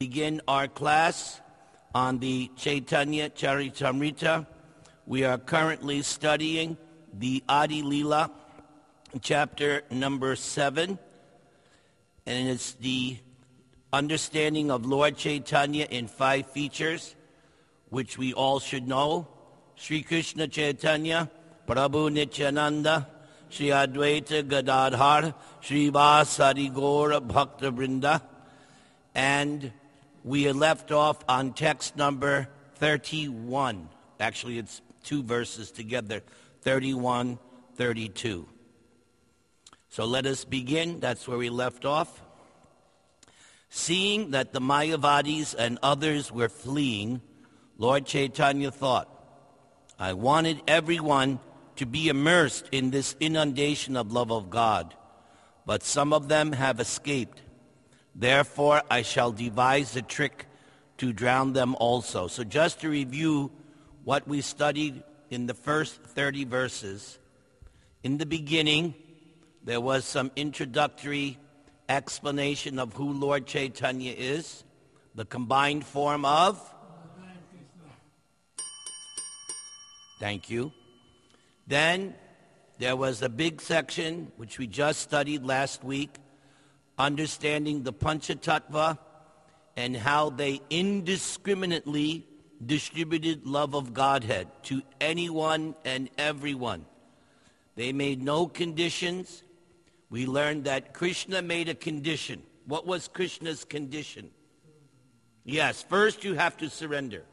Begin our class on the Chaitanya Charitamrita. We are currently studying the Adi Leela, chapter number 7, and it's the understanding of Lord Chaitanya in 5 features, which we all should know. Sri Krishna Chaitanya, Prabhu Nityananda, Sri Advaita Gadadhar, Sri Vasari Gaura Bhakta Vrinda, and we had left off on text number 31. Actually, it's 2 verses together, 31, 32. So let us begin. That's where we left off. Seeing that the Mayavadis and others were fleeing, Lord Chaitanya thought, I wanted everyone to be immersed in this inundation of love of God, but some of them have escaped. Therefore, I shall devise a trick to drown them also. So just to review what we studied in the first 30 verses, in the beginning, there was some introductory explanation of who Lord Chaitanya is, the combined form of? Thank you. Then there was a big section, which we just studied last week, understanding the Panchatattva and how they indiscriminately distributed love of Godhead to anyone and everyone. They made no conditions. We learned that Krishna made a condition. What was Krishna's condition? Yes, first you have to surrender.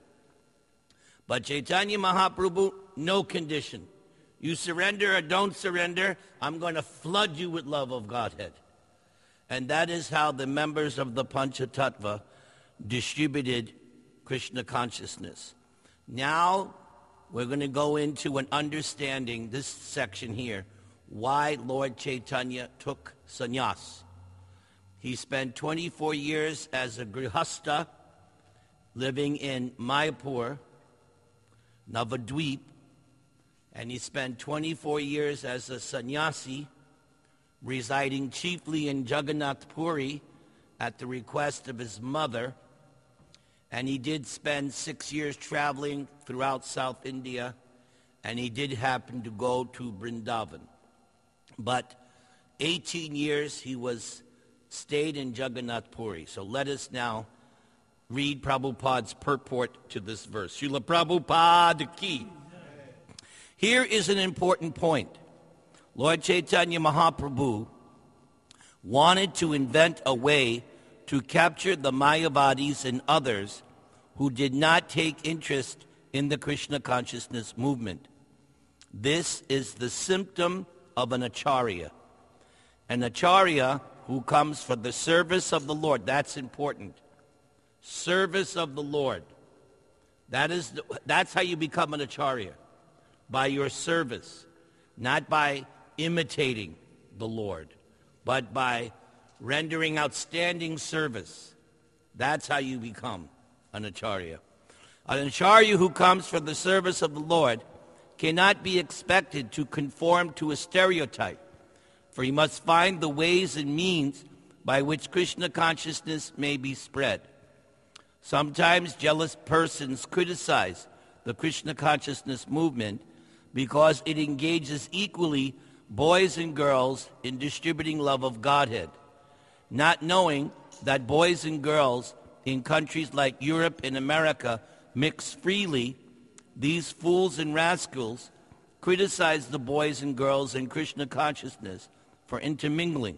But Chaitanya Mahaprabhu, no condition. You surrender or don't surrender, I'm going to flood you with love of Godhead. And that is how the members of the Panchatattva distributed Krishna consciousness. Now, we're going to go into an understanding, this section here, why Lord Chaitanya took sannyas. He spent 24 years as a grihastha, living in Mayapur, Navadvip, and he spent 24 years as a sannyasi, residing chiefly in Jagannath Puri at the request of his mother. And he did spend 6 years traveling throughout South India, and he did happen to go to Vrindavan. But 18 years he stayed in Jagannath Puri. So let us now read Prabhupada's purport to this verse. Srila Prabhupada ki. Here is an important point. Lord Chaitanya Mahaprabhu wanted to invent a way to capture the Mayavadis and others who did not take interest in the Krishna consciousness movement. This is the symptom of an acharya. An acharya who comes for the service of the Lord. That's important. Service of the Lord. That's how you become an acharya. By your service. Not by imitating the Lord, but by rendering outstanding service. That's how you become an acharya. An acharya who comes for the service of the Lord cannot be expected to conform to a stereotype, for he must find the ways and means by which Krishna consciousness may be spread. Sometimes jealous persons criticize the Krishna consciousness movement because it engages equally boys and girls in distributing love of Godhead. Not knowing that boys and girls in countries like Europe and America mix freely, these fools and rascals criticize the boys and girls in Krishna consciousness for intermingling.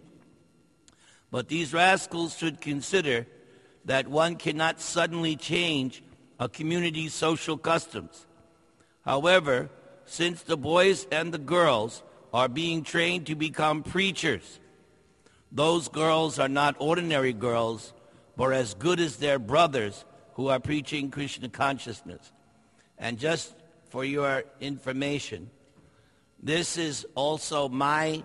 But these rascals should consider that one cannot suddenly change a community's social customs. However, since the boys and the girls are being trained to become preachers, those girls are not ordinary girls, but as good as their brothers who are preaching Krishna consciousness. And just for your information, this is also my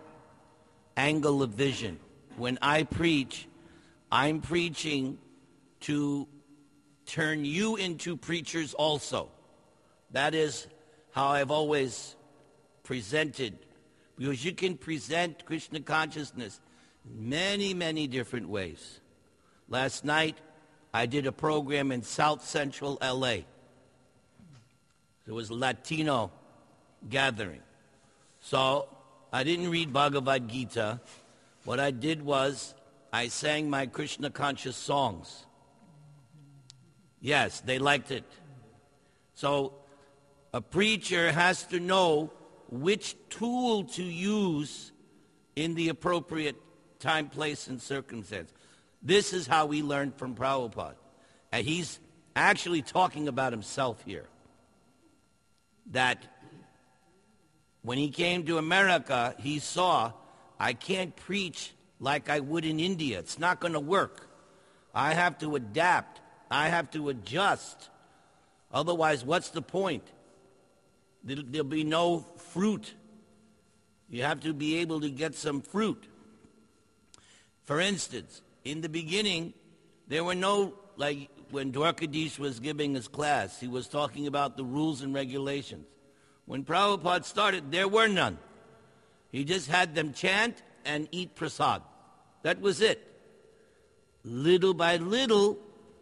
angle of vision. When I preach, I'm preaching to turn you into preachers also. That is how I've always presented, because you can present Krishna consciousness in many, many different ways. Last night, I did a program in South Central LA. There was a Latino gathering. So I didn't read Bhagavad Gita. What I did was I sang my Krishna conscious songs. Yes, they liked it. So a preacher has to know which tool to use in the appropriate time, place, and circumstance. This is how we learned from Prabhupada. And he's actually talking about himself here. That when he came to America, he saw, I can't preach like I would in India. It's not going to work. I have to adapt. I have to adjust. Otherwise, what's the point? There'll be no fruit. You have to be able to get some fruit. For instance, in the beginning, there were no, like when Dwarkadish was giving his class, he was talking about the rules and regulations. When Prabhupada started, there were none. He just had them chant and eat prasad. That was it. Little by little,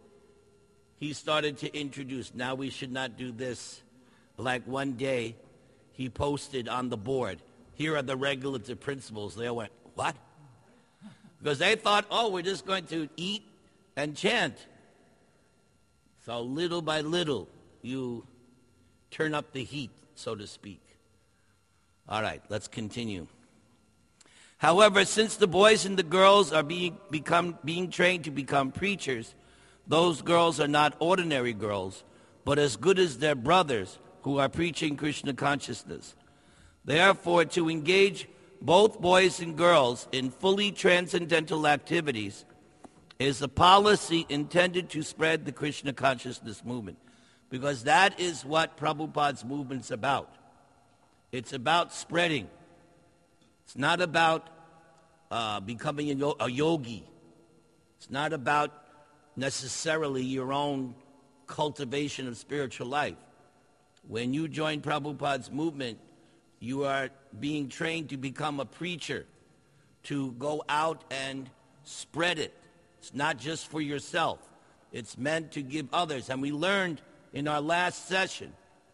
he started to introduce, now we should not do this. Like one day, he posted on the board, here are the regulative principles. They all went, what? Because they thought, oh, we're just going to eat and chant. So little by little, you turn up the heat, so to speak. All right, let's continue. However, since the boys and the girls are being trained to become preachers, those girls are not ordinary girls, but as good as their brothers who are preaching Krishna consciousness. Therefore, to engage both boys and girls in fully transcendental activities is a policy intended to spread the Krishna consciousness movement, because that is what Prabhupada's movement's about. It's about spreading. It's not about becoming a yogi. It's not about necessarily your own cultivation of spiritual life. When you join Prabhupada's movement, you are being trained to become a preacher, to go out and spread it. It's not just for yourself. It's meant to give others. And we learned in our last session,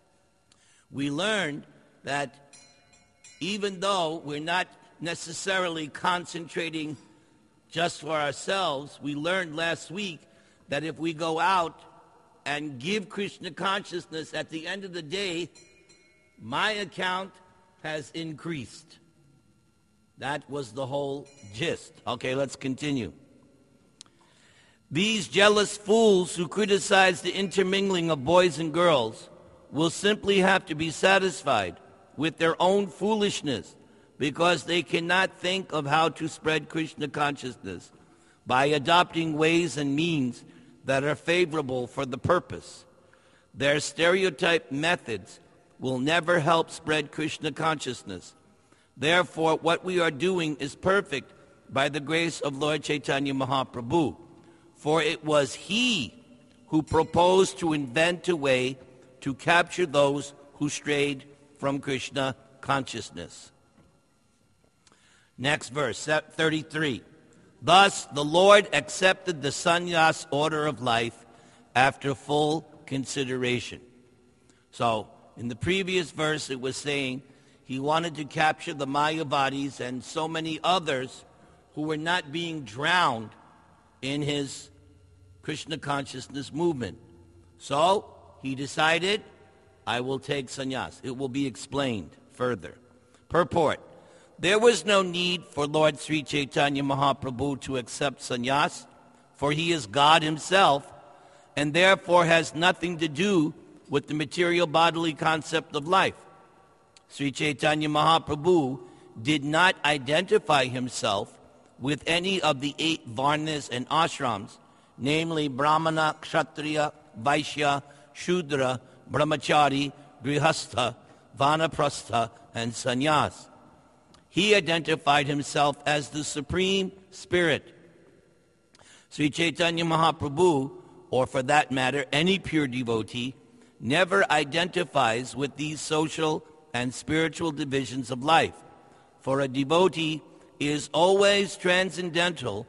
we learned that even though we're not necessarily concentrating just for ourselves, we learned last week that if we go out and give Krishna consciousness, at the end of the day, my account has increased. That was the whole gist. Okay, let's continue. These jealous fools who criticize the intermingling of boys and girls will simply have to be satisfied with their own foolishness, because they cannot think of how to spread Krishna consciousness by adopting ways and means that are favorable for the purpose. Their stereotyped methods will never help spread Krishna consciousness. Therefore, what we are doing is perfect by the grace of Lord Chaitanya Mahaprabhu, for it was he who proposed to invent a way to capture those who strayed from Krishna consciousness. Next verse, 33. Thus, the Lord accepted the sannyas order of life after full consideration. So, in the previous verse, it was saying he wanted to capture the Mayavadis and so many others who were not being drowned in his Krishna consciousness movement. So, he decided, I will take sannyas. It will be explained further. Purport. There was no need for Lord Sri Chaitanya Mahaprabhu to accept sannyas, for he is God himself, and therefore has nothing to do with the material bodily concept of life. Sri Chaitanya Mahaprabhu did not identify himself with any of the 8 varnas and ashrams, namely Brahmana, Kshatriya, Vaishya, Shudra, Brahmachari, Grihastha, Vanaprastha, and Sannyas. He identified himself as the Supreme Spirit. Sri Chaitanya Mahaprabhu, or for that matter, any pure devotee, never identifies with these social and spiritual divisions of life. For a devotee is always transcendental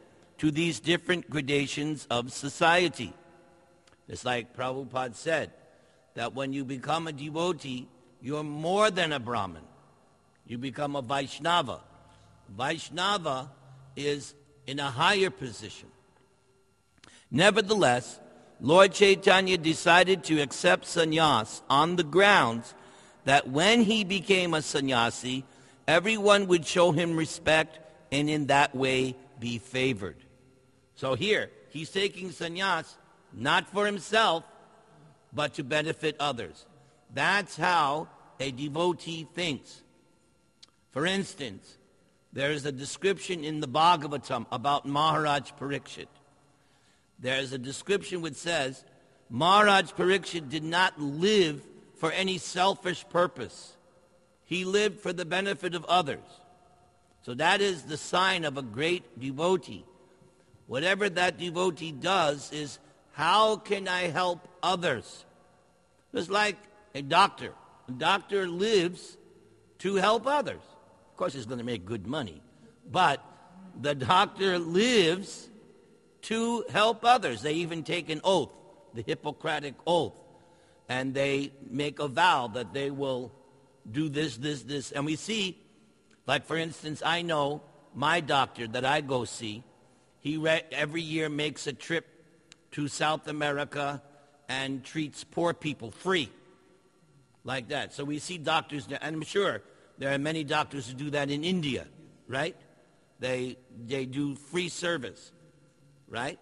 to these different gradations of society. It's like Prabhupada said, that when you become a devotee, you're more than a Brahmin. You become a Vaishnava. Vaishnava is in a higher position. Nevertheless, Lord Chaitanya decided to accept sannyas on the grounds that when he became a sannyasi, everyone would show him respect and in that way be favored. So here, he's taking sannyas not for himself, but to benefit others. That's how a devotee thinks. For instance, there is a description in the Bhagavatam about Maharaj Parikshit. There is a description which says, Maharaj Parikshit did not live for any selfish purpose. He lived for the benefit of others. So that is the sign of a great devotee. Whatever that devotee does is, how can I help others? Just like a doctor. A doctor lives to help others. Of course, he's going to make good money. But the doctor lives to help others. They even take an oath, the Hippocratic Oath. And they make a vow that they will do this, this, this. And we see, like for instance, I know my doctor that I go see, he every year makes a trip to South America and treats poor people free, like that. So we see doctors there, and I'm sure there are many doctors who do that in India, right? They do free service, right?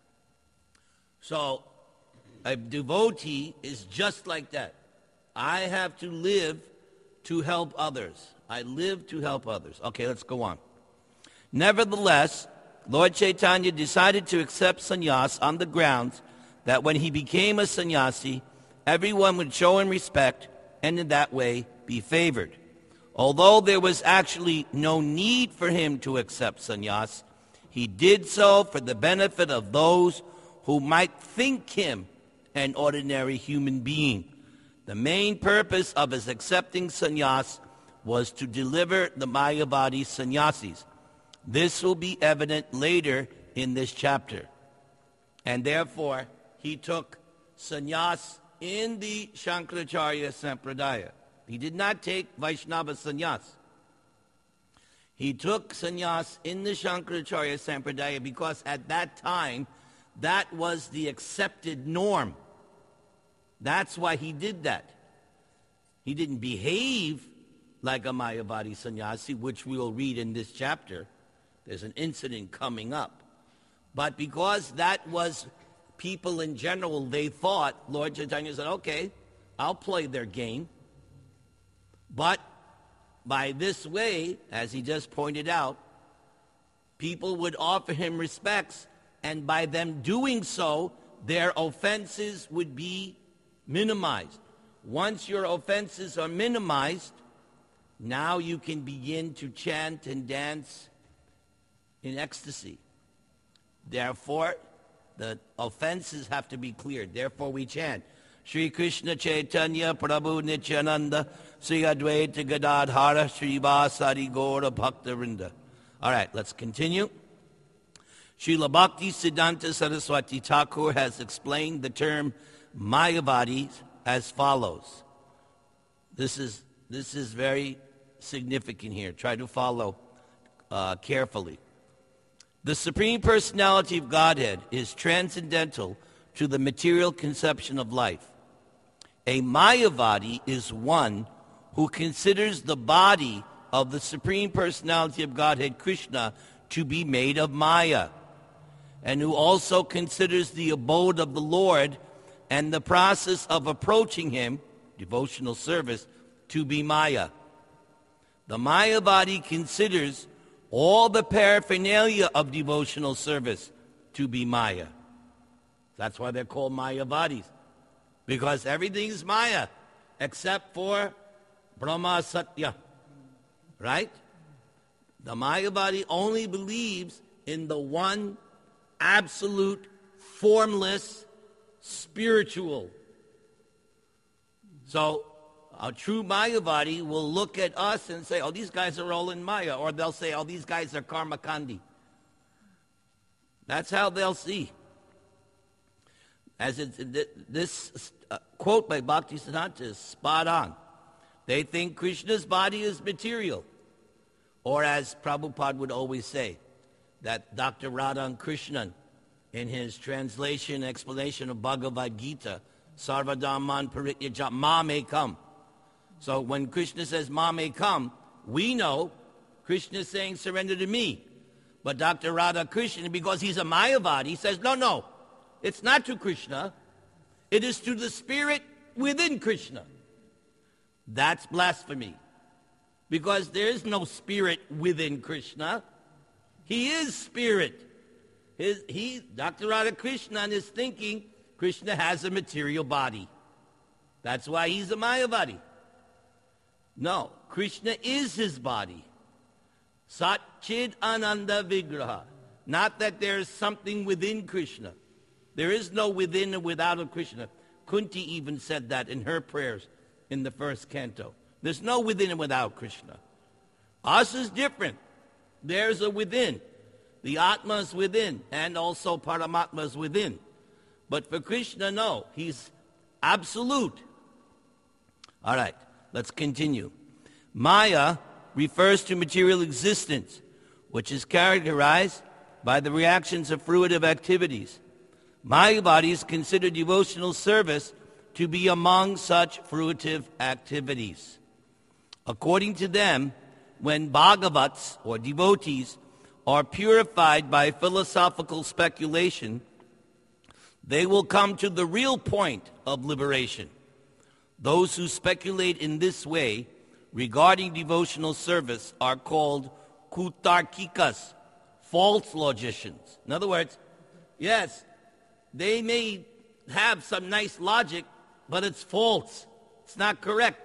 So a devotee is just like that. I have to live to help others. I live to help others. Okay, let's go on. Nevertheless, Lord Chaitanya decided to accept sannyas on the grounds that when he became a sannyasi, everyone would show him respect and in that way be favored. Although there was actually no need for him to accept sannyas, he did so for the benefit of those who might think him an ordinary human being. The main purpose of his accepting sannyas was to deliver the Mayavadi sannyasis. This will be evident later in this chapter. And therefore, he took sannyas in the Shankaracharya Sampradaya. He did not take Vaishnava sannyas. He took sannyas in the Shankaracharya Sampradaya because at that time, that was the accepted norm. That's why he did that. He didn't behave like a Mayavadi sannyasi, which we'll read in this chapter. There's an incident coming up. But because that was people in general, they thought, Lord Chaitanya said, okay, I'll play their game. But by this way, as he just pointed out, people would offer him respects, and by them doing so, their offenses would be minimized. Once your offenses are minimized, now you can begin to chant and dance in ecstasy. Therefore, the offenses have to be cleared. Therefore, we chant, Shri Krishna Chaitanya Prabhu Nityananda Sri Advaita Gadadhara Sri Vasari Gaura Bhakta Vrinda. All right, let's continue. Srila Bhakti Siddhanta Saraswati Thakur has explained the term Mayavadis as follows. This is very significant here. Try to follow carefully. The Supreme Personality of Godhead is transcendental to the material conception of life. A Mayavadi is one who considers the body of the Supreme Personality of Godhead, Krishna, to be made of Maya, and who also considers the abode of the Lord and the process of approaching him, devotional service, to be Maya. The Mayavadi considers all the paraphernalia of devotional service to be Maya. That's why they're called Mayavadis, because everything is Maya except for Brahma Satya, right? The Mayavadi only believes in the one absolute, formless, spiritual. So a true Mayavadi will look at us and say, oh, these guys are all in Maya. Or they'll say, oh, these guys are Karmakandi. That's how they'll see. This quote by Bhaktisiddhanta is spot on. They think Krishna's body is material. Or as Prabhupada would always say, that Dr. Radhan Krishnan, in his translation, explanation of Bhagavad Gita, Sarvadhamman Parityaja, Ma may come. So when Krishna says Ma may come, we know Krishna is saying surrender to me. But Dr. Radha Krishnan, because he's a Mayavadi, says, no, it's not to Krishna. It is to the spirit within Krishna. That's blasphemy. Because there is no spirit within Krishna. He is spirit. Dr. Radha Krishnan is thinking Krishna has a material body. That's why he's a Mayavadi. No, Krishna is his body. Satchid Ananda Vigraha. Not that there is something within Krishna. There is no within and without of Krishna. Kunti even said that in her prayers in the first canto. There's no within and without Krishna. Us is different. There's a within. The Atma is within, and also Paramatma is within. But for Krishna, no. He's absolute. All right, let's continue. Maya refers to material existence, which is characterized by the reactions of fruitive activities. Mayavadis consider devotional service to be among such fruitive activities. According to them, when Bhagavats, or devotees, are purified by philosophical speculation, they will come to the real point of liberation. Those who speculate in this way regarding devotional service are called kutarkikas, false logicians. In other words, yes, they may have some nice logic, but it's false. It's not correct.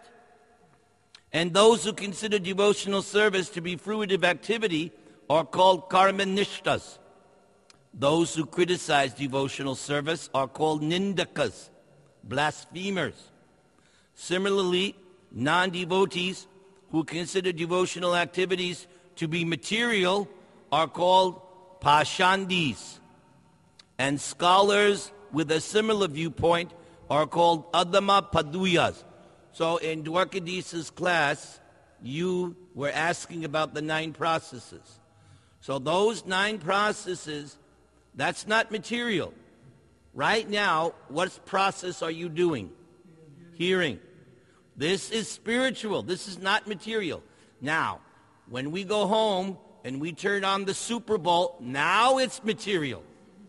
And those who consider devotional service to be fruitive activity are called karmanishtas. Those who criticize devotional service are called nindakas, blasphemers. Similarly, non-devotees who consider devotional activities to be material are called pashandis. And scholars with a similar viewpoint are called adama paduyas. So in Dwarkadish's class, you were asking about the 9 processes. So those 9 processes, that's not material. Right now, what process are you doing? Hearing. This is spiritual. This is not material. Now, when we go home and we turn on the Super Bowl, now it's material.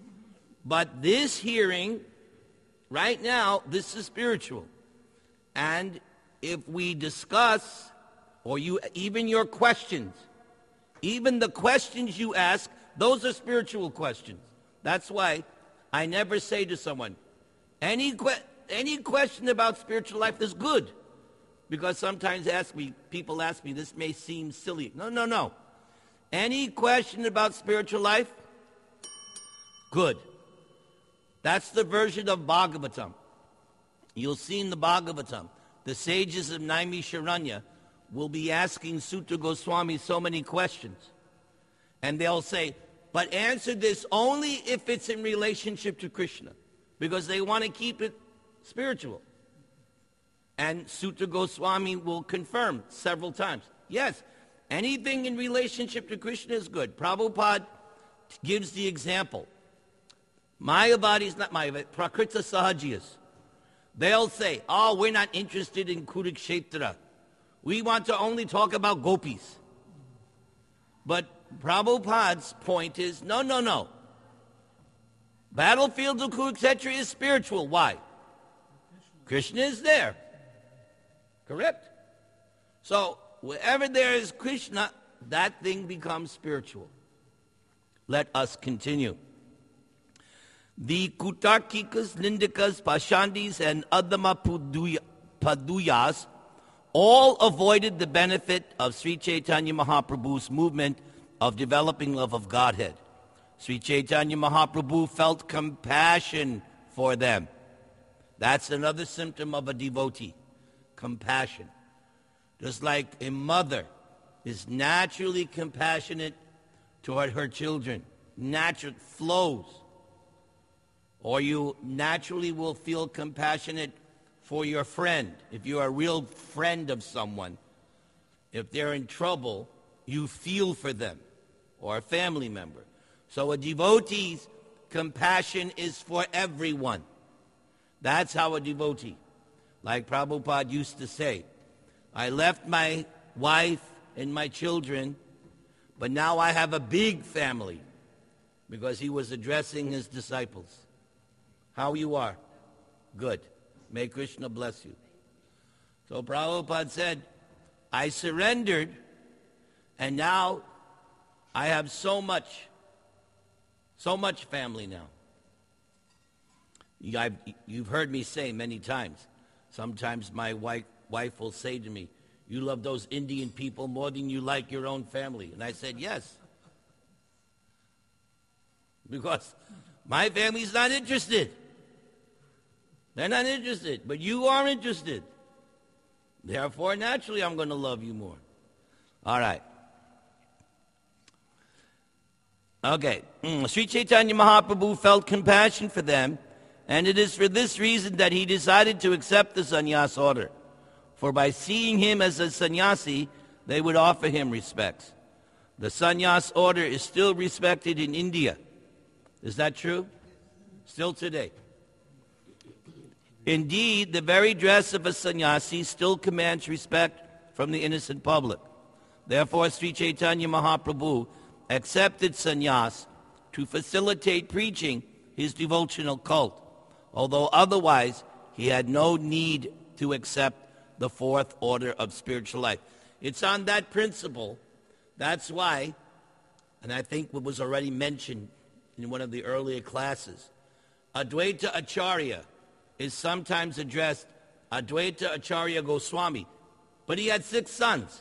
But this hearing, right now, this is spiritual. And if we discuss, or even your questions, even the questions you ask, those are spiritual questions. That's why I never say to someone, any question about spiritual life is good. Because sometimes people ask me, this may seem silly. No. Any question about spiritual life, good. That's the version of Bhagavatam. You'll see in the Bhagavatam, the sages of Naimisharanya will be asking Sutta Goswami so many questions. And they'll say, but answer this only if it's in relationship to Krishna. Because they want to keep it spiritual. And Sutta Goswami will confirm several times. Yes, anything in relationship to Krishna is good. Prabhupada gives the example. Mayavadis, not Mayavadis, Prakrita Sahajiyas. They'll say, we're not interested in Kurukshetra. We want to only talk about gopis. But Prabhupada's point is, no. Battlefield of Kurukshetra is spiritual. Why? Krishna is there. Correct? So, wherever there is Krishna, that thing becomes spiritual. Let us continue. The Kutarkikas, Nindikas, Pashandis, and Adama Paduyas all avoided the benefit of Sri Chaitanya Mahaprabhu's movement of developing love of Godhead. Sri Chaitanya Mahaprabhu felt compassion for them. That's another symptom of a devotee, compassion. Just like a mother is naturally compassionate toward her children. natural flows. Or you naturally will feel compassionate for your friend. If you're a real friend of someone, if they're in trouble, you feel for them, or a family member. So a devotee's compassion is for everyone. That's how a devotee, like Prabhupada used to say, I left my wife and my children, but now I have a big family, because he was addressing his disciples. How you are? Good. May Krishna bless you. So Prabhupada said, I surrendered, and now I have so much family now. You've heard me say many times. Sometimes my wife will say to me, you love those Indian people more than you like your own family. And I said, yes. Because my family's not interested. They're not interested, but you are interested. Therefore, naturally, I'm going to love you more. All right. Okay. Sri Chaitanya Mahaprabhu felt compassion for them, and it is for this reason that he decided to accept the sannyas order. For by seeing him as a sannyasi, they would offer him respects. The sannyas order is still respected in India. Is that true? Still today. Indeed, the very dress of a sannyasi still commands respect from the innocent public. Therefore, Sri Chaitanya Mahaprabhu accepted sannyas to facilitate preaching his devotional cult, although otherwise he had no need to accept the fourth order of spiritual life. It's on that principle. That's why, and I think what was already mentioned in one of the earlier classes, Advaita Acharya is sometimes addressed Advaita Acharya Goswami, but he had 6 sons.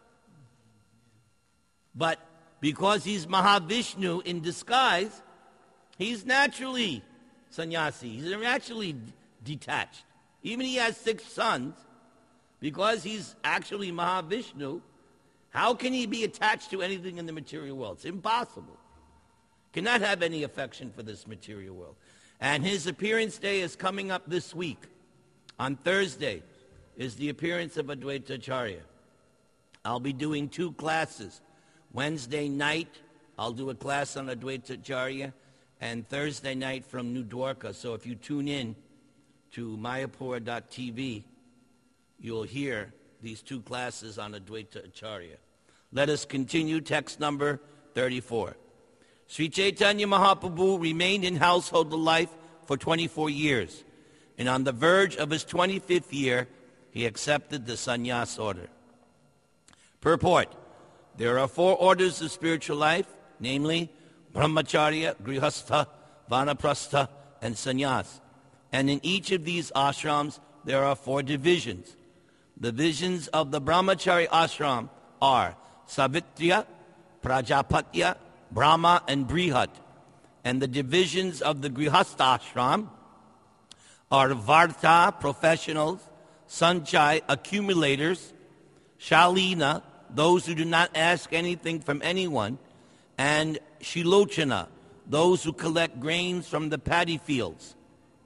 But because he's Mahavishnu in disguise, he's naturally sannyasi. He's naturally detached. Even he has 6 sons, because he's actually Mahavishnu, how can he be attached to anything in the material world? It's impossible. Cannot have any affection for this material world. And his appearance day is coming up this week. On Thursday is the appearance of Advaita Acharya. I'll be doing 2 classes. Wednesday night, I'll do a class on Advaita Acharya, and Thursday night from New Dwarka. So if you tune in to mayapura.tv, you'll hear these 2 classes on Advaita Acharya. Let us continue text number 34. Sri Chaitanya Mahaprabhu remained in household life for 24 years, and on the verge of his 25th year, he accepted the sannyas order. Purport: there are 4 orders of spiritual life, namely Brahmacharya, Grihastha, Vanaprastha, and Sannyas. And in each of these ashrams, there are 4 divisions. The divisions of the Brahmachari ashram are Savitriya, Prajapatya, Brahma, and Brihat. And the divisions of the Grihastha ashram are Varta, professionals, Sanchai, accumulators, Shalina, those who do not ask anything from anyone, and Shilochana, those who collect grains from the paddy fields.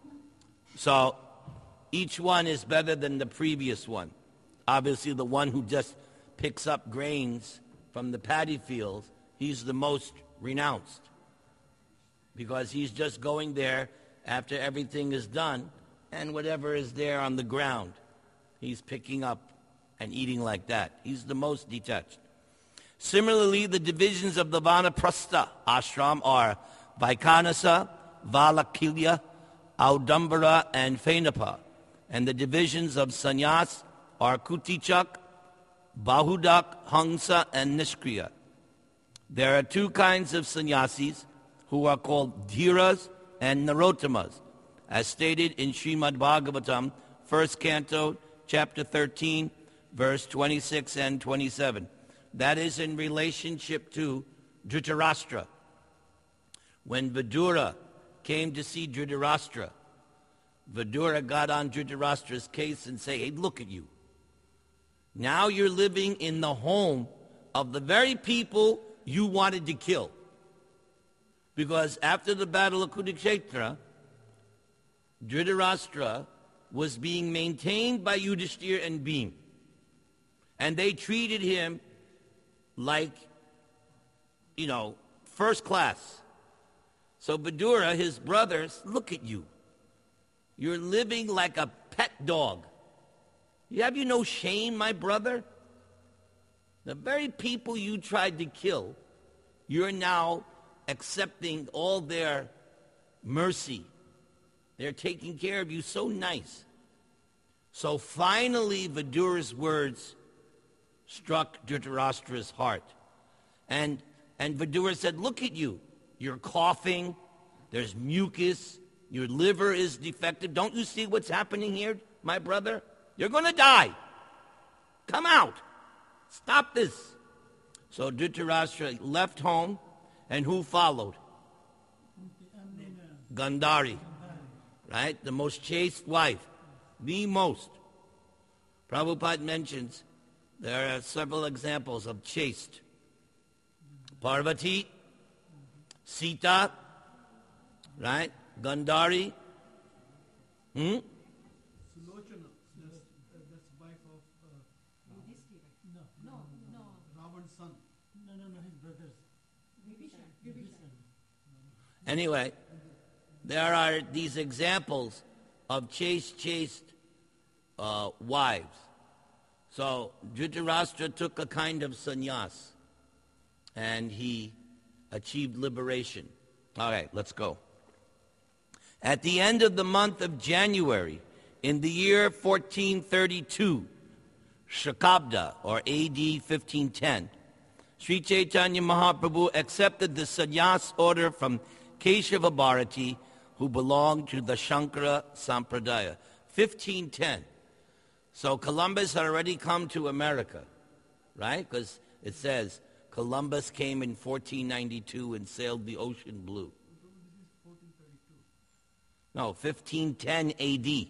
So each one is better than the previous one. Obviously, the one who just picks up grains from the paddy fields, he's the most renounced, because he's just going there after everything is done, and whatever is there on the ground, he's picking up and eating like that. He's the most detached. Similarly, the divisions of the Vanaprastha ashram are Vaikanasa, Valakilya, Audambara, and Phenapa. And the divisions of sannyas are Kutichak, Bahudak, Hangsa, and Nishkriya. There are 2 kinds of sannyasis who are called Dhiras and Narottamas, as stated in Srimad Bhagavatam, 1st Canto, chapter 13, verse 26 and 27. That is in relationship to Dhritarashtra. When Vidura came to see Dhritarashtra, Vidura got on Dhritarashtra's case and said, hey, look at you. Now you're living in the home of the very people you wanted to kill. Because after the Battle of Kurukshetra, Dhritarashtra was being maintained by Yudhishthir and Bhim. And they treated him like, first class. So Vidura, his brothers, look at you. You're living like a pet dog. Have you no shame, my brother? The very people you tried to kill, you're now accepting all their mercy. They're taking care of you so nice. So finally, Vidura's words struck Dhritarashtra's heart. And Vidura said, look at you. You're coughing. There's mucus. Your liver is defective. Don't you see what's happening here, my brother? You're going to die. Come out. Stop this. So Dhritarashtra left home, and who followed? Gandhari. Right? The most chaste wife. The most. Prabhupada mentions there are several examples of chaste. Parvati, Sita, right? Gandhari. Sulochana, that's wife of Ravan's son. No, his brothers. Vibhishan. Anyway, there are these examples of chaste wives. So Dhritarashtra took a kind of sannyas, and he achieved liberation. All right, let's go. At the end of the month of January, in the year 1432, Shakabda, or AD 1510, Sri Chaitanya Mahaprabhu accepted the sannyas order from Keshava Bharati, who belonged to the Shankara Sampradaya. 1510. So Columbus had already come to America, right? Because it says Columbus came in 1492 and sailed the ocean blue. No, 1510 AD.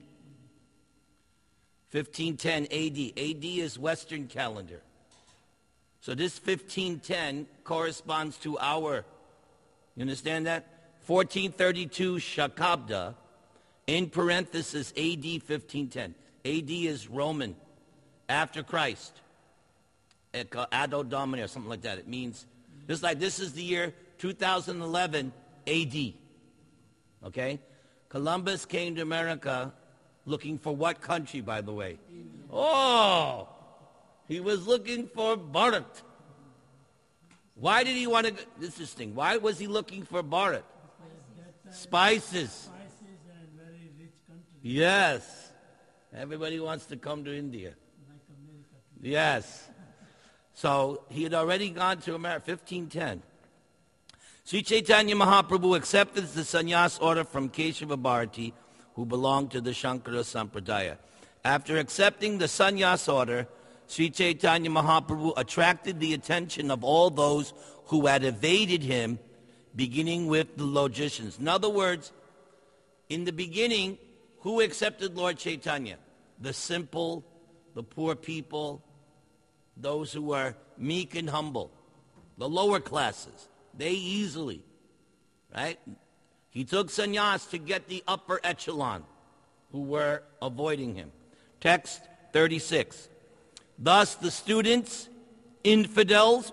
1510 AD. AD is Western calendar. So this 1510 corresponds to our, you understand that? 1432 Shakabda, in parenthesis AD 1510. AD is Roman, after Christ. Anno Domini or something like that. It means, just like this is the year 2011 AD. Okay? Columbus came to America looking for what country, by the way? Oh! He was looking for Bharat. Why did he want to... Interesting. Why was he looking for Bharat? Spices. Spices and very rich country. Yes. Everybody wants to come to India. Like America. Yes. So he had already gone to America, 1510. Sri Chaitanya Mahaprabhu accepted the sannyas order from Keshava Bharati, who belonged to the Shankara Sampradaya. After accepting the sannyas order, Sri Chaitanya Mahaprabhu attracted the attention of all those who had evaded him, beginning with the logicians. In other words, in the beginning, who accepted Lord Chaitanya? The simple, the poor people, those who are meek and humble, the lower classes. They easily, right? He took sannyas to get the upper echelon who were avoiding him. Text 36. Thus the students, infidels,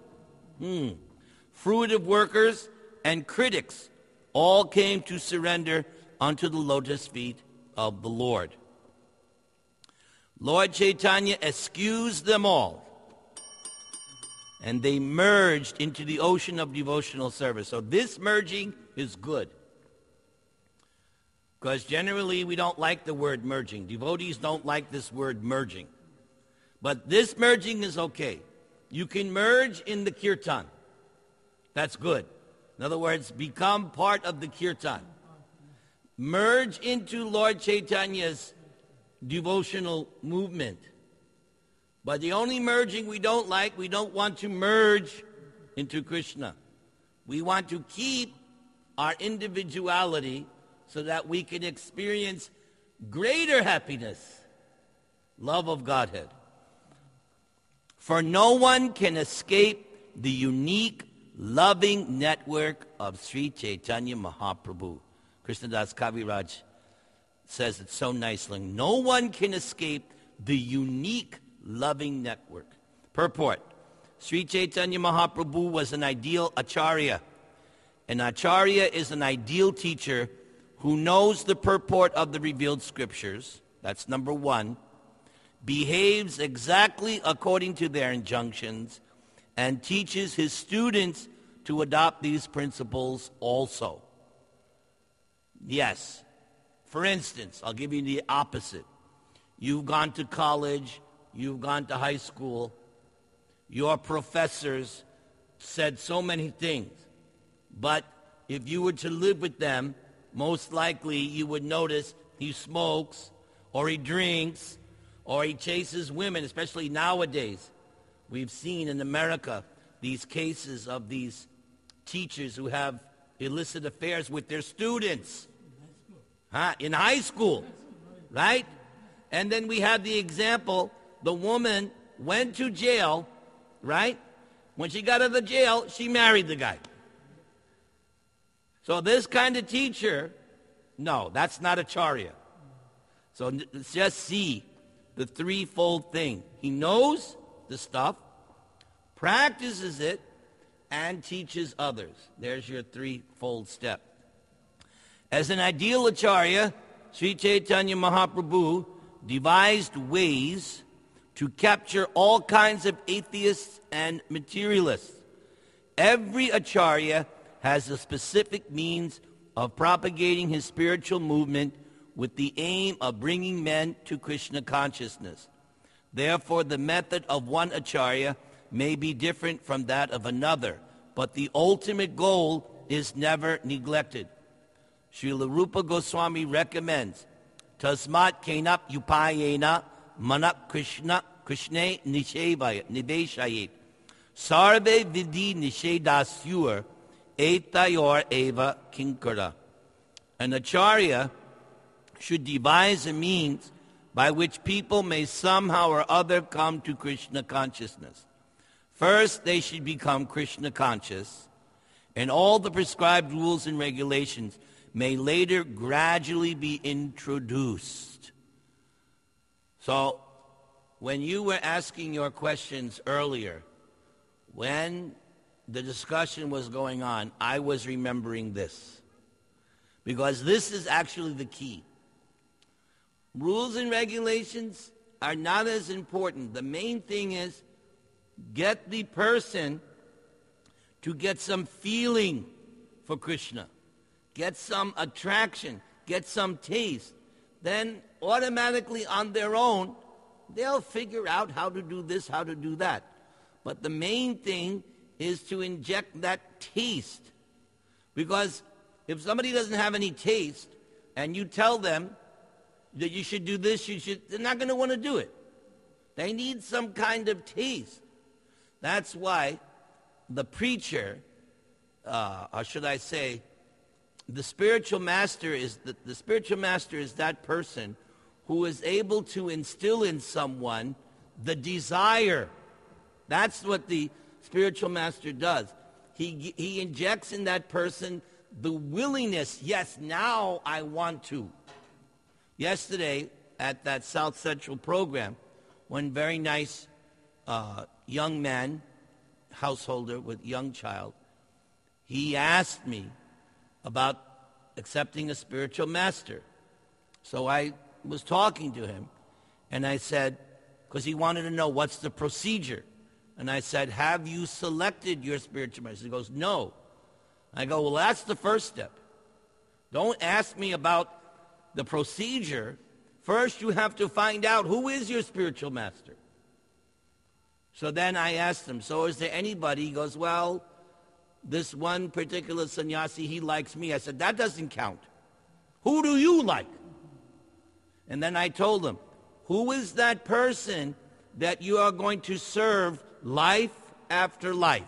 fruitive workers, and critics all came to surrender unto the lotus feet of the Lord. Lord Chaitanya excused them all, and they merged into the ocean of devotional service. So this merging is good. Because generally we don't like the word merging. Devotees don't like this word merging. But this merging is okay. You can merge in the kirtan. That's good. In other words, become part of the kirtan. Merge into Lord Chaitanya's devotional movement. But the only merging we don't like, we don't want to merge into Krishna. We want to keep our individuality so that we can experience greater happiness, love of Godhead. For no one can escape the unique loving network of Sri Chaitanya Mahaprabhu. Krishnadas Kaviraj says it so nicely. No one can escape the unique loving network. Purport. Sri Chaitanya Mahaprabhu was an ideal acharya. An acharya is an ideal teacher who knows the purport of the revealed scriptures. That's number one. Behaves exactly according to their injunctions and teaches his students to adopt these principles also. Yes. For instance, I'll give you the opposite. You've gone to college, you've gone to high school, your professors said so many things, but if you were to live with them, most likely you would notice he smokes, or he drinks, or he chases women, especially nowadays. We've seen in America these cases of these teachers who have illicit affairs with their students. In high school, right? And then we have the example, the woman went to jail, right? When she got out of the jail, she married the guy. So this kind of teacher, no, that's not acharya. So let's just see the threefold thing. He knows the stuff, practices it, and teaches others. There's your threefold step. As an ideal acharya, Sri Chaitanya Mahaprabhu devised ways to capture all kinds of atheists and materialists. Every acharya has a specific means of propagating his spiritual movement with the aim of bringing men to Krishna consciousness. Therefore, the method of one acharya may be different from that of another, but the ultimate goal is never neglected. Srila Rupa Goswami recommends, Tasmat kenap upayena manak Krishne niveshayet sarve vidhi nishedasyur etayor eva kinkara. An acharya should devise a means by which people may somehow or other come to Krishna consciousness. First, they should become Krishna conscious, and all the prescribed rules and regulations may later gradually be introduced. So, when you were asking your questions earlier, when the discussion was going on, I was remembering this. Because this is actually the key. Rules and regulations are not as important. The main thing is get the person to get some feeling for Krishna. Get some attraction, get some taste. Then automatically on their own, they'll figure out how to do this, how to do that. But the main thing is to inject that taste. Because if somebody doesn't have any taste and you tell them that you should do this, they're not going to want to do it. They need some kind of taste. That's why the preacher, or should I say, the spiritual master is that person who is able to instill in someone the desire. That's what the spiritual master does. He injects in that person the willingness. Yes, now I want to. Yesterday at that South Central program, one very nice young man, householder with young child, he asked me about accepting a spiritual master. So I was talking to him, and I said, because he wanted to know what's the procedure. And I said, have you selected your spiritual master? He goes, no. I go, well, that's the first step. Don't ask me about the procedure. First, you have to find out who is your spiritual master. So then I asked him, so is there anybody? He goes, well, this one particular sannyasi, he likes me. I said, that doesn't count. Who do you like? And then I told him, who is that person that you are going to serve life after life?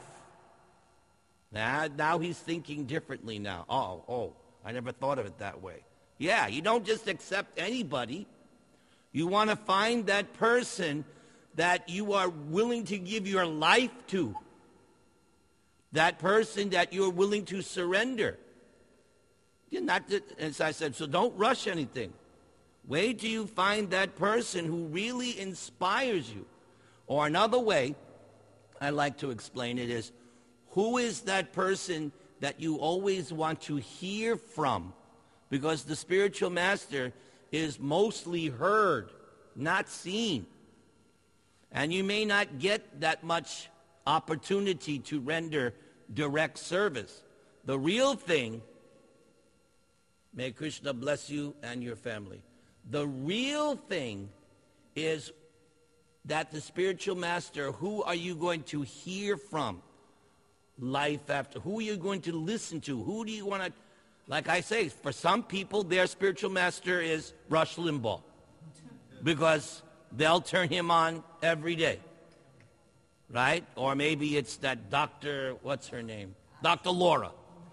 Now he's thinking differently now. Oh, I never thought of it that way. Yeah, you don't just accept anybody. You want to find that person that you are willing to give your life to that person that you're willing to surrender. You're not, as I said, so don't rush anything. Wait till you find that person who really inspires you. Or another way I like to explain it is, who is that person that you always want to hear from? Because the spiritual master is mostly heard, not seen. And you may not get that much opportunity to render direct service. The real thing, may Krishna bless you and your family. The real thing is that the spiritual master, who are you going to hear from life after? Who are you going to listen to? Who do you want to, like I say, for some people, their spiritual master is Rush Limbaugh, because they'll turn him on every day, right? Or maybe it's that Dr., what's her name? Dr. Laura.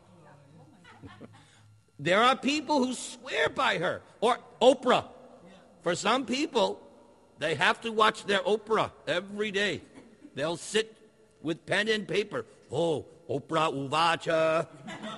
There are people who swear by her. Or Oprah. For some people, they have to watch their Oprah every day. They'll sit with pen and paper. Oh, Oprah Uvacha.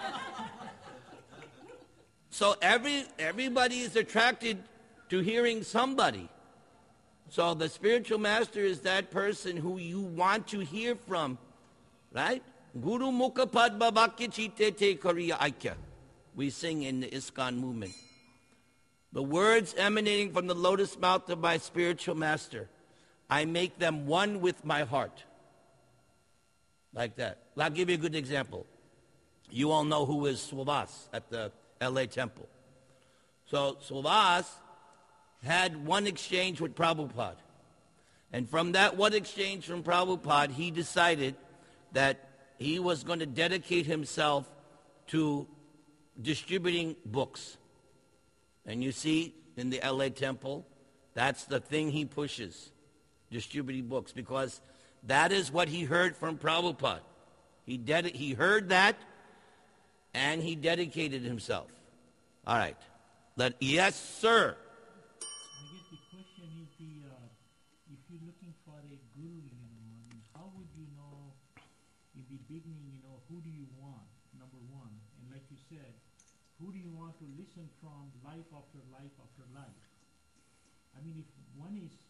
So everybody is attracted to hearing somebody. So the spiritual master is that person who you want to hear from, right? Guru Mukha Padma Vakya Chite Te Kariya Aikya. We sing in the ISKCON movement. The words emanating from the lotus mouth of my spiritual master, I make them one with my heart. Like that. I'll give you a good example. You all know who is Swavas at the LA temple. So Swavas had one exchange with Prabhupada. And from that one exchange from Prabhupada, he decided that he was going to dedicate himself to distributing books. And you see, in the LA temple, that's the thing he pushes, distributing books, because that is what he heard from Prabhupada. He heard that, and he dedicated himself. All right. Yes, sir. I guess the question is if you're looking for a guru, how would you know in the beginning, who do you want, number one? And like you said, who do you want to listen from life after life after life? I mean, if one is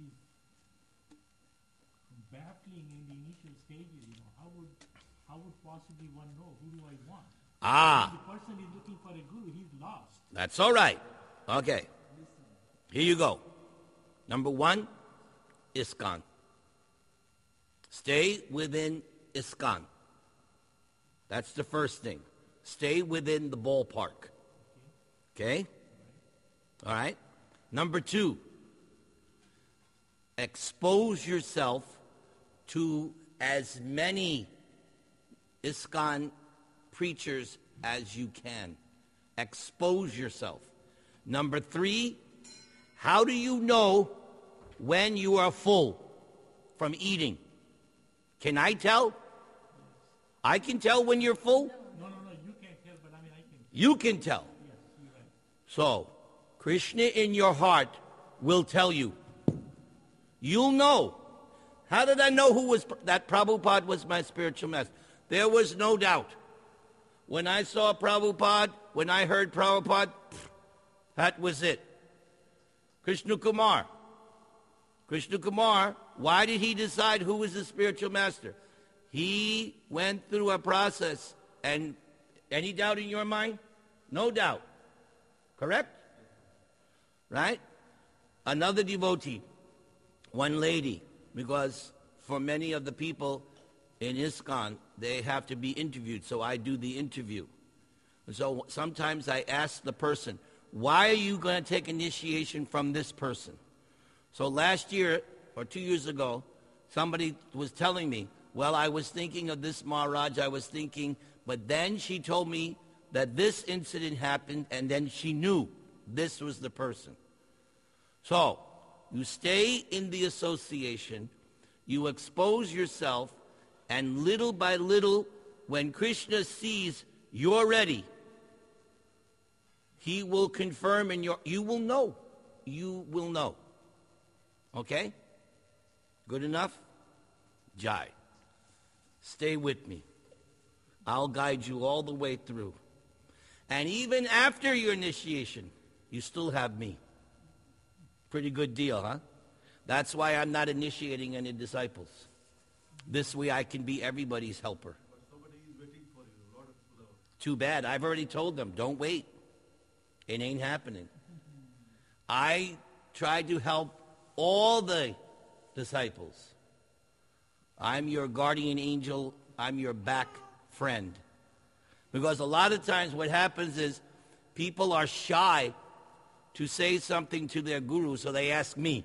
battling in the initial stages, how would possibly one know who do I want? If the person is looking for a guru, he's lost. That's all right. Okay. Here you go. Number one, ISKCON. Stay within ISKCON. That's the first thing. Stay within the ballpark. Okay? All right? Number two, expose yourself to as many ISKCON preachers as you can. Expose yourself. Number three, how do you know when you are full from eating? Can I tell? I can tell when you're full? No, you can't tell, but I can. You can tell. Yes, you're right. So, Krishna in your heart will tell you. You'll know. How did I know that Prabhupada was my spiritual master? There was no doubt. When I saw Prabhupada, when I heard Prabhupada, that was it. Krishna Kumar, why did he decide who was the spiritual master? He went through a process, and any doubt in your mind? No doubt. Correct? Right? Another devotee, one lady, because for many of the people in ISKCON, they have to be interviewed, so I do the interview. And so sometimes I ask the person, why are you going to take initiation from this person? So last year, or 2 years ago, somebody was telling me, well, I was thinking of this Maharaj, but then she told me that this incident happened, and then she knew this was the person. So, you stay in the association, you expose yourself, and little by little, when Krishna sees you're ready, he will confirm and you will know. You will know. Okay? Good enough? Jai. Stay with me. I'll guide you all the way through. And even after your initiation, you still have me. Pretty good deal, huh? That's why I'm not initiating any disciples. This way I can be everybody's helper. But somebody is waiting for you. A lot of people are. Too bad. I've already told them, don't wait. It ain't happening. I try to help all the disciples. I'm your guardian angel. I'm your back friend. Because a lot of times what happens is people are shy to say something to their guru, so they ask me.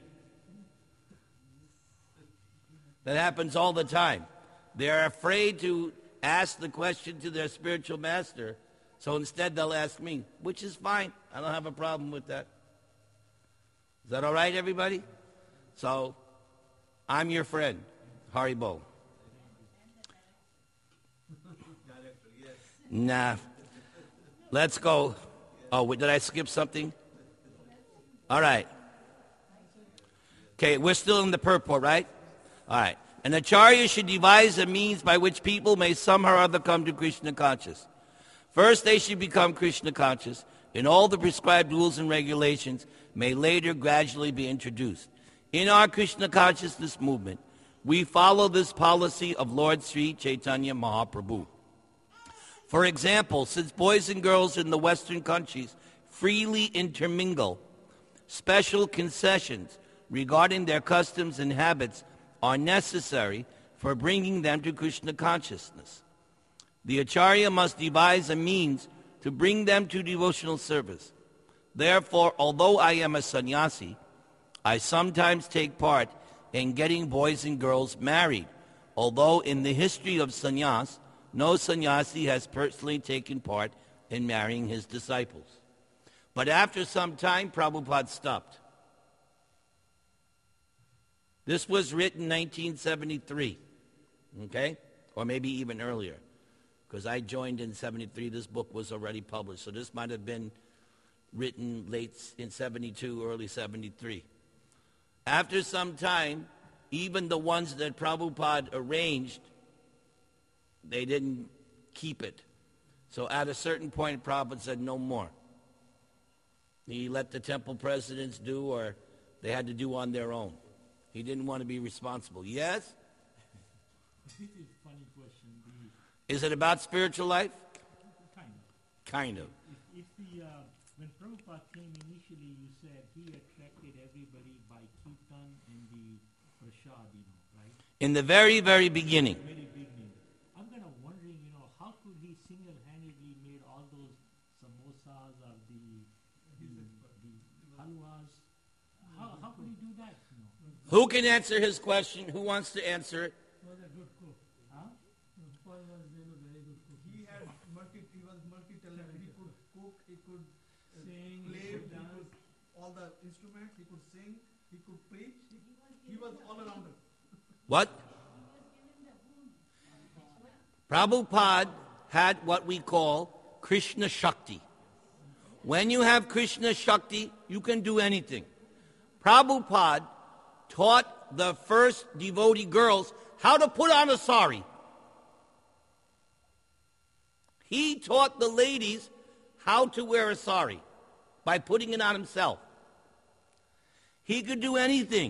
That happens all the time. They're afraid to ask the question to their spiritual master, so instead they'll ask me, which is fine. I don't have a problem with that. Is that all right, everybody? So, I'm your friend, Haribo. Nah. Let's go. Oh, did I skip something? All right. Okay, we're still in the purport, right? All right. An acharya should devise a means by which people may somehow or other come to Krishna conscious. First, they should become Krishna conscious, and all the prescribed rules and regulations may later gradually be introduced. In our Krishna consciousness movement, we follow this policy of Lord Sri Chaitanya Mahaprabhu. For example, since boys and girls in the Western countries freely intermingle, special concessions regarding their customs and habits are necessary for bringing them to Krishna consciousness. The acharya must devise a means to bring them to devotional service. Therefore, although I am a sannyasi, I sometimes take part in getting boys and girls married, although in the history of sannyas, no sannyasi has personally taken part in marrying his disciples. But after some time, Prabhupada stopped. This was written in 1973, okay? Or maybe even earlier, because I joined in 73. This book was already published, so this might have been written late in 72, early 73. After some time, even the ones that Prabhupada arranged, they didn't keep it. So at a certain point, Prabhupada said no more. He let the temple presidents do, or they had to do on their own. He didn't want to be responsible. Yes? This is a funny question. Is it about spiritual life? Kind of. Kind of. If when Prabhupada came initially, you said he attracted everybody by kirtan and the prasad, right? In the very, very beginning. Very beginning. I'm kind of wondering, how could he single-handedly made all those samosas or the halwas? How could he do that? Who can answer his question? Who wants to answer it? He was a good cook. Huh? Paul was a very good cook. He was multi-talented. He could cook, he could Sing, play, he could he dance. could all the instruments, he could sing, he could preach. He was all-arounder. What? Prabhupada had what we call Krishna Shakti. When you have Krishna Shakti, you can do anything. Prabhupada taught the first devotee girls how to put on a sari. He taught the ladies how to wear a sari by putting it on himself. He could do anything.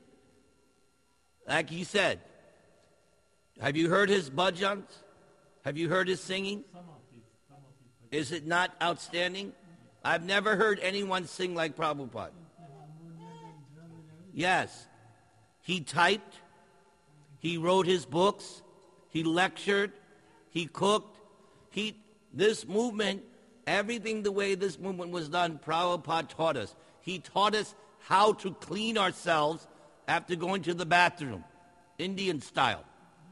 Like he said, have you heard his bhajans? Have you heard his singing? Some of it. Is it not outstanding? I've never heard anyone sing like Prabhupada. Yes. He typed. He wrote his books. He lectured. He cooked. This movement, everything the way this movement was done, Prabhupada taught us. He taught us how to clean ourselves after going to the bathroom, Indian style.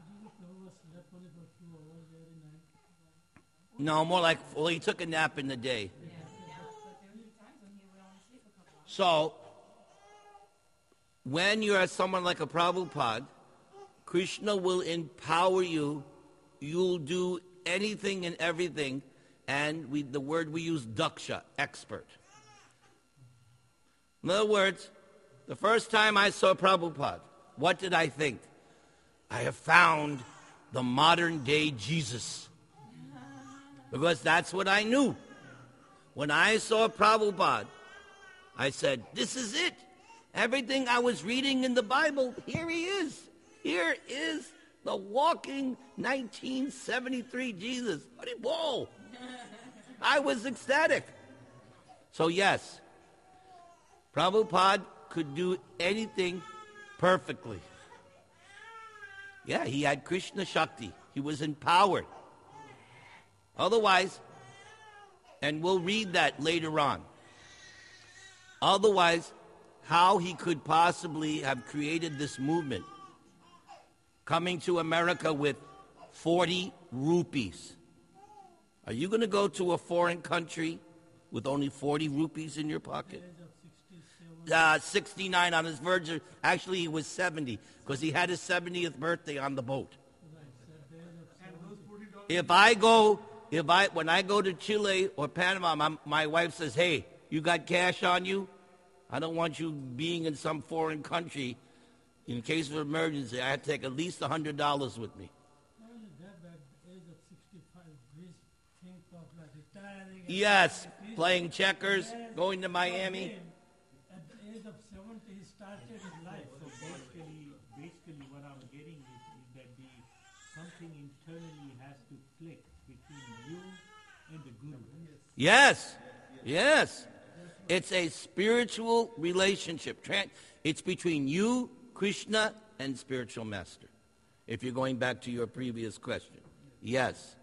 No, more like, well, he took a nap in the day. So, when you're someone like a Prabhupada, Krishna will empower you. You'll do anything and everything. And the word we use, daksha, expert. In other words, the first time I saw Prabhupada, what did I think? I have found the modern day Jesus. because that's what I knew. When I saw Prabhupada, I said, this is it. Everything I was reading in the Bible, here he is. Here is the walking 1973 Jesus. Whoa! I was ecstatic. So yes, Prabhupada could do anything perfectly. Yeah, he had Krishna Shakti. He was empowered. Otherwise, and we'll read that later on. Otherwise, how he could possibly have created this movement, coming to America with 40 rupees. Are you going to go to a foreign country with only 40 rupees in your pocket? 69 on his verge. Actually, he was 70 because he had his 70th birthday on the boat. When I go to Chile or Panama, my wife says, hey, you got cash on you? I don't want you being in some foreign country. In case of emergency, I have to take at least $100 with me. Not only that, at the age of 65, Greece think of like retiring. Yes, playing checkers, going to Miami. At the age of 70, he started his life. So basically what I'm getting is that something internally has to click between you and the Guru. Yes. It's a spiritual relationship. It's between you, Krishna, and spiritual master. If you're going back to your previous question. Yes.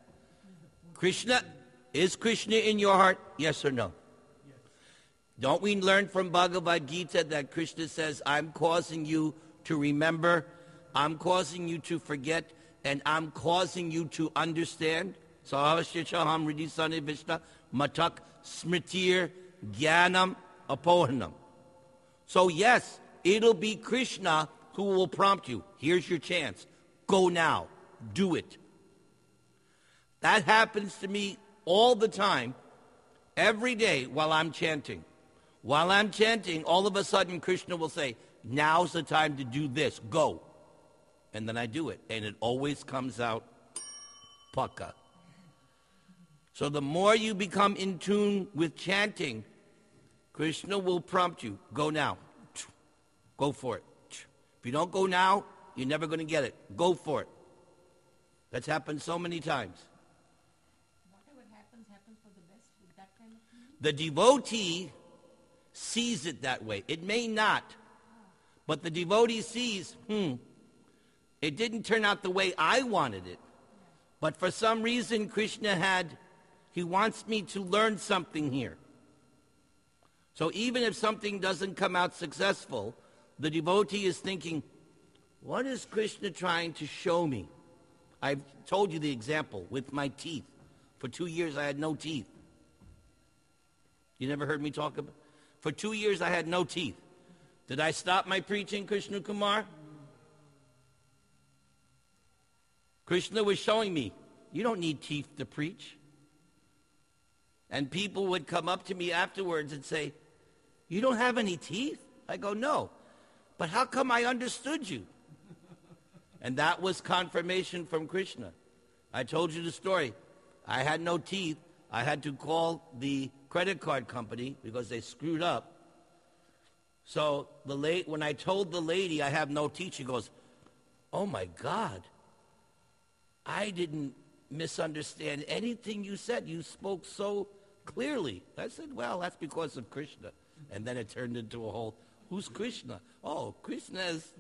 Is Krishna in your heart? Yes or no? Yes. Don't we learn from Bhagavad Gita that Krishna says, I'm causing you to remember, I'm causing you to forget, and I'm causing you to understand? Sahasya Ridisani Vishna Matak Smritir Jnanam Apohanam. So yes, it'll be Krishna who will prompt you. Here's your chance. Go now. Do it. That happens to me all the time, every day while I'm chanting. While I'm chanting, all of a sudden Krishna will say, now's the time to do this. Go. And then I do it. And it always comes out paka. So the more you become in tune with chanting, Krishna will prompt you. Go now. Go for it. If you don't go now, you're never going to get it. Go for it. That's happened so many times. Whatever happens for the best with that kind of thing? The devotee sees it that way. It may not. But the devotee sees, it didn't turn out the way I wanted it. But for some reason, Krishna he wants me to learn something here. So even if something doesn't come out successful, the devotee is thinking, what is Krishna trying to show me? I've told you the example with my teeth. For 2 years, I had no teeth. You never heard me talk about? For 2 years, I had no teeth. Did I stop my preaching, Krishna Kumar? Krishna was showing me, you don't need teeth to preach. And people would come up to me afterwards and say, you don't have any teeth? I go, no. But how come I understood you? And that was confirmation from Krishna. I told you the story. I had no teeth. I had to call the credit card company because they screwed up. So when I told the lady I have no teeth, she goes, oh my God, I didn't misunderstand anything you said. You spoke so clearly. I said, well, that's because of Krishna. And then it turned into a whole, who's Krishna? Oh, Krishna is...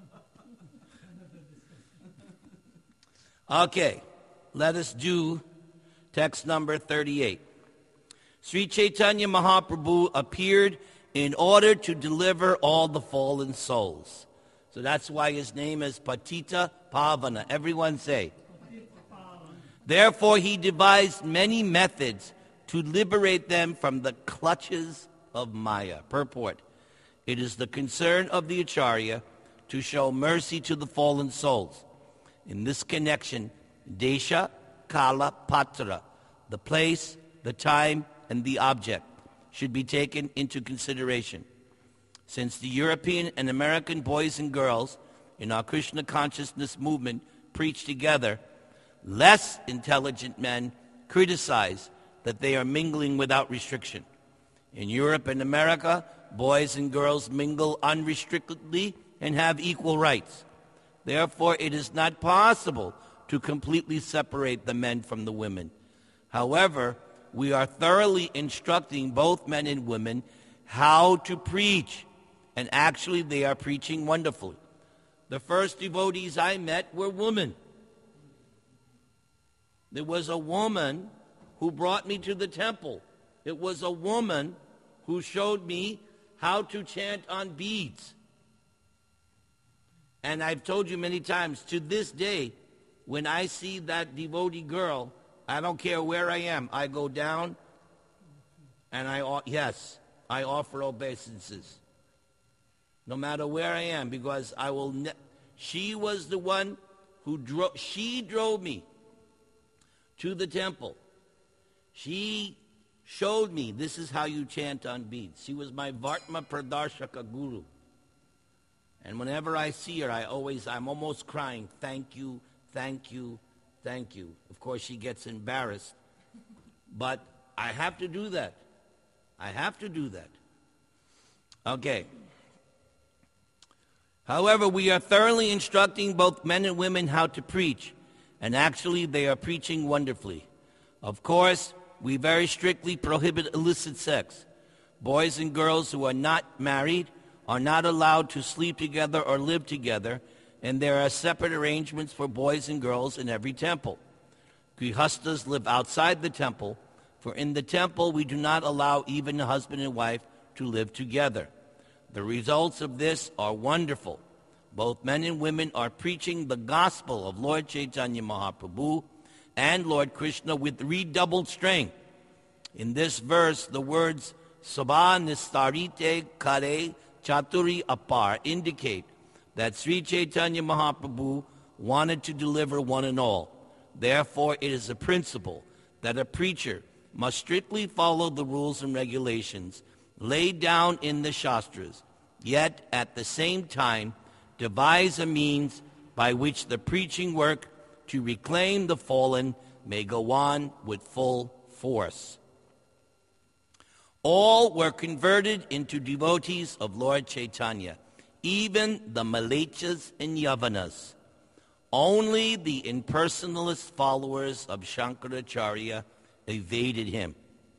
Okay, let us do text number 38. Sri Chaitanya Mahaprabhu appeared in order to deliver all the fallen souls. So that's why his name is Patita Pavana. Everyone say. Therefore, he devised many methods to liberate them from the clutches of Maya. Purport. It is the concern of the Acharya to show mercy to the fallen souls. In this connection, Desha, Kala, Patra, the place, the time, and the object should be taken into consideration. Since the European and American boys and girls in our Krishna consciousness movement preach together, less intelligent men criticize that they are mingling without restriction. In Europe and America, boys and girls mingle unrestrictedly and have equal rights. Therefore, it is not possible to completely separate the men from the women. However, we are thoroughly instructing both men and women how to preach, and actually they are preaching wonderfully. The first devotees I met were women. There was a woman who brought me to the temple. It was a woman who showed me how to chant on beads. And I've told you many times, to this day, when I see that devotee girl, I don't care where I am, I go down and I offer obeisances. No matter where I am, because I will she was the one who drove me to the temple. She showed me this is how you chant on beads. She was my Vartma Pradarshaka Guru. And whenever I see her, I'm almost crying, thank you, thank you, thank you. Of course, she gets embarrassed. But I have to do that. I have to do that. Okay. However, we are thoroughly instructing both men and women how to preach. And actually, they are preaching wonderfully. Of course, we very strictly prohibit illicit sex. Boys and girls who are not married are not allowed to sleep together or live together, and there are separate arrangements for boys and girls in every temple. Grihastas live outside the temple, for in the temple we do not allow even a husband and wife to live together. The results of this are wonderful. Both men and women are preaching the gospel of Lord Chaitanya Mahaprabhu and Lord Krishna with redoubled strength. In this verse, the words Sabha Nistarite Kare Chaturi Apar indicate that Sri Chaitanya Mahaprabhu wanted to deliver one and all. Therefore, it is a principle that a preacher must strictly follow the rules and regulations laid down in the Shastras, yet at the same time devise a means by which the preaching work to reclaim the fallen may go on with full force. All were converted into devotees of Lord Chaitanya, even the Malechas and Yavanas. Only the impersonalist followers of Shankaracharya evaded him,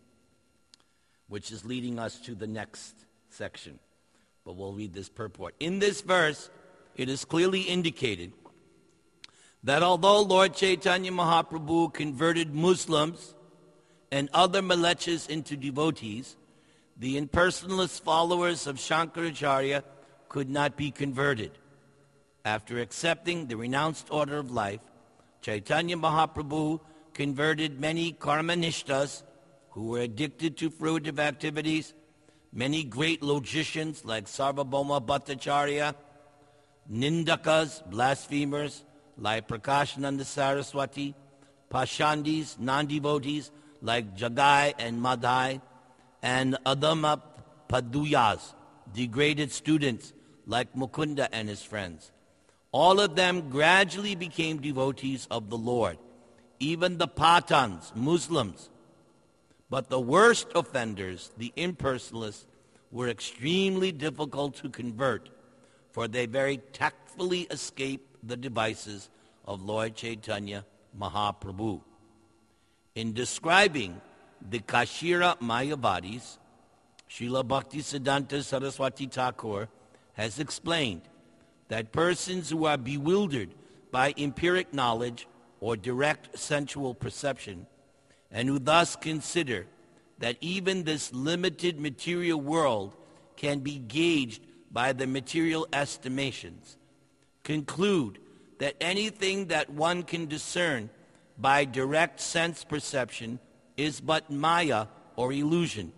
which is leading us to the next section. But we'll read this purport. In this verse, it is clearly indicated that although Lord Chaitanya Mahaprabhu converted Muslims and other Malechas into devotees, the impersonalist followers of Shankaracharya could not be converted. After accepting the renounced order of life, Chaitanya Mahaprabhu converted many karmanishtas who were addicted to fruitive activities, many great logicians like Sarvabhauma Bhattacharya, Nindakas, blasphemers like Prakashananda Saraswati, Pashandis, non-devotees like Jagai and Madhai, and Adama Paduyas, degraded students like Mukunda and his friends. All of them gradually became devotees of the Lord, even the Pathans, Muslims. But the worst offenders, the impersonalists, were extremely difficult to convert, for they very tactfully escaped the devices of Lord Chaitanya Mahaprabhu. In describing the Kashira Mayavadis, Srila Bhaktisiddhanta Saraswati Thakur has explained that persons who are bewildered by empiric knowledge or direct sensual perception, and who thus consider that even this limited material world can be gauged by the material estimations, conclude that anything that one can discern by direct sense perception is but maya or illusion.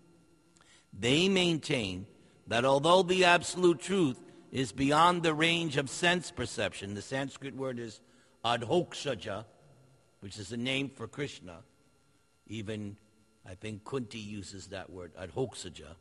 They maintain that although the absolute truth is beyond the range of sense perception, the Sanskrit word is adhoksaja, which is a name for Krishna. Even, I think, Kunti uses that word, adhoksaja.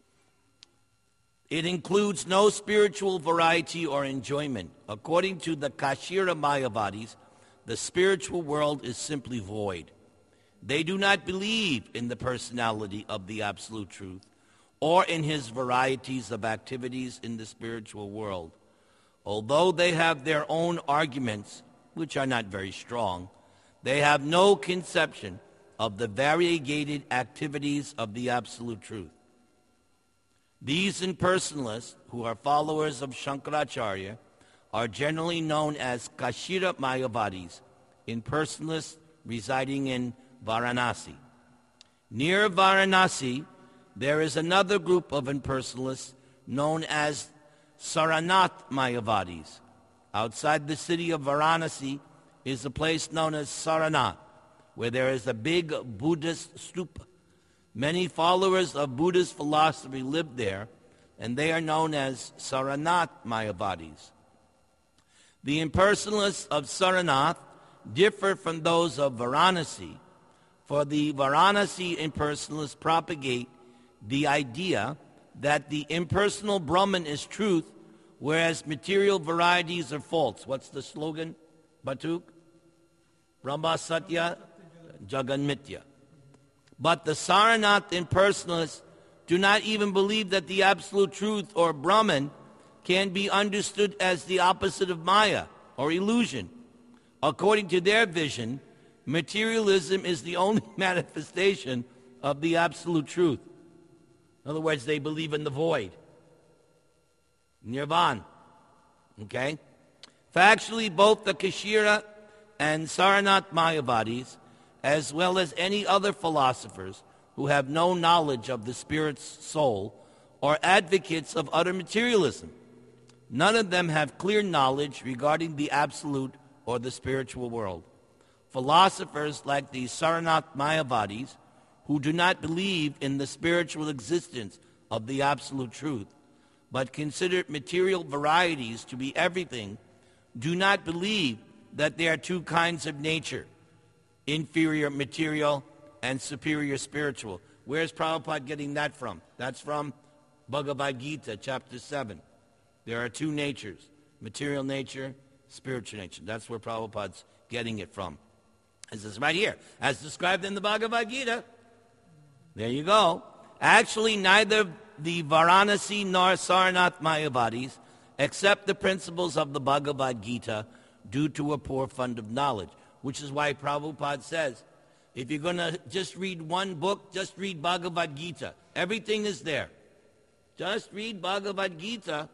It includes no spiritual variety or enjoyment. According to the Kashira Mayavadis, the spiritual world is simply void. They do not believe in the personality of the Absolute Truth or in his varieties of activities in the spiritual world. Although they have their own arguments, which are not very strong, they have no conception of the variegated activities of the Absolute Truth. These impersonalists, who are followers of Shankaracharya, are generally known as Kashira Mayavadis, impersonalists residing in Varanasi. Near Varanasi, there is another group of impersonalists known as Saranath Mayavadis. Outside the city of Varanasi is a place known as Saranath, where there is a big Buddhist stupa. Many followers of Buddhist philosophy live there, and they are known as Saranath Mayavadis. The impersonalists of Saranath differ from those of Varanasi, for the Varanasi impersonalists propagate the idea that the impersonal Brahman is truth, whereas material varieties are false. What's the slogan, Batuk? Brahma Satya, Jagan Mithya. But the Saranath impersonalists do not even believe that the Absolute Truth or Brahman can be understood as the opposite of Maya or illusion. According to their vision, materialism is the only manifestation of the Absolute Truth. In other words, they believe in the void. Nirvana. Okay? Factually, both the Kashira and Saranath Mayavadis, as well as any other philosophers who have no knowledge of the spirit's soul, are advocates of utter materialism. None of them have clear knowledge regarding the absolute or the spiritual world. Philosophers like the Saranath Mayavadis, who do not believe in the spiritual existence of the absolute truth, but consider material varieties to be everything, do not believe that there are two kinds of nature, inferior material and superior spiritual. Where's Prabhupada getting that from? That's from Bhagavad Gita, chapter 7. There are two natures, material nature, spiritual nature. That's where Prabhupada's getting it from. This is right here, as described in the Bhagavad Gita. There you go. Actually, neither the Varanasi nor Saranath Mayavadis accept the principles of the Bhagavad Gita due to a poor fund of knowledge, which is why Prabhupada says, if you're going to just read one book, just read Bhagavad Gita. Everything is there. Just read Bhagavad Gita.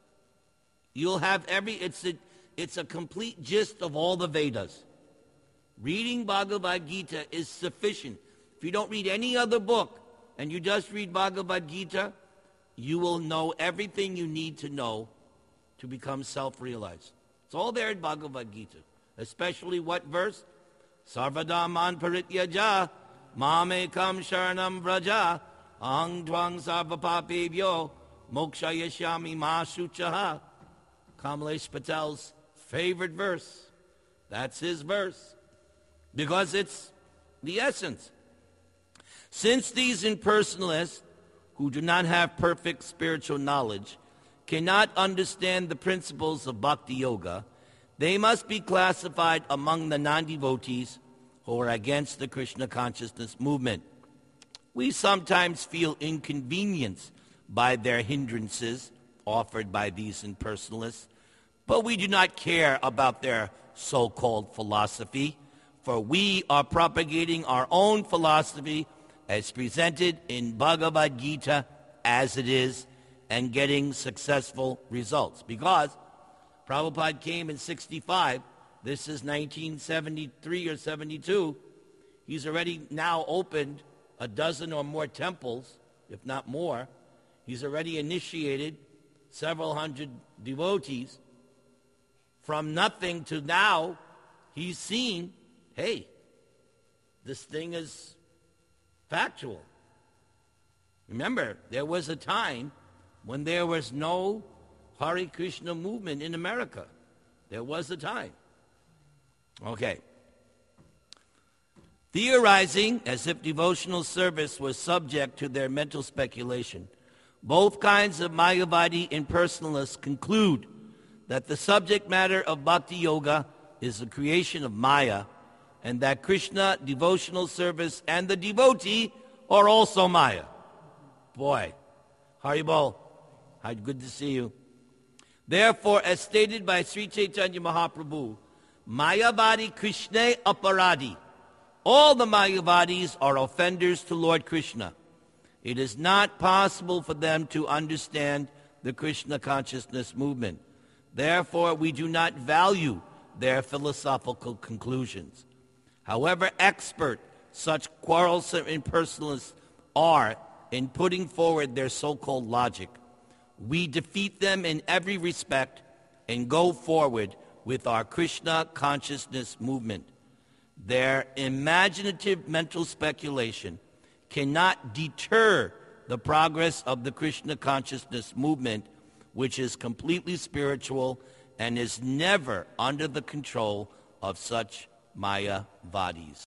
You'll have it's a complete gist of all the Vedas. Reading Bhagavad Gita is sufficient. If you don't read any other book and you just read Bhagavad Gita, you will know everything you need to know to become self-realized. It's all there in Bhagavad Gita. Especially what verse? Sarvadhaman parityaja, mamekam sharanam vraja, ahang tvang sarvapapebhyo, moksha yashyami ma shuchaha. Kamlesh Patel's favorite verse. That's his verse. Because it's the essence. Since these impersonalists, who do not have perfect spiritual knowledge, cannot understand the principles of Bhakti Yoga, they must be classified among the non-devotees who are against the Krishna consciousness movement. We sometimes feel inconvenienced by their hindrances offered by these impersonalists, but we do not care about their so-called philosophy, for we are propagating our own philosophy as presented in Bhagavad Gita as it is, and getting successful results. Because Prabhupada came in 65, this is 1973 or 72, he's already now opened a dozen or more temples, if not more. He's already initiated several hundred devotees. From nothing to now, he's seen, hey, this thing is factual. Remember, there was a time when there was no Hare Krishna movement in America. There was a time. Okay. Theorizing as if devotional service was subject to their mental speculation, both kinds of Mayavadi impersonalists conclude that the subject matter of Bhakti Yoga is the creation of Maya, and that Krishna, devotional service, and the devotee are also Maya. Boy, Haribol, good to see you. Therefore, as stated by Sri Chaitanya Mahaprabhu, Mayavadi Krishna Aparadi. All the Mayavadis are offenders to Lord Krishna. It is not possible for them to understand the Krishna consciousness movement. Therefore, we do not value their philosophical conclusions. However expert such quarrelsome impersonalists are in putting forward their so-called logic, we defeat them in every respect and go forward with our Krishna consciousness movement. Their imaginative mental speculation cannot deter the progress of the Krishna consciousness movement, which is completely spiritual and is never under the control of such Mayavadis.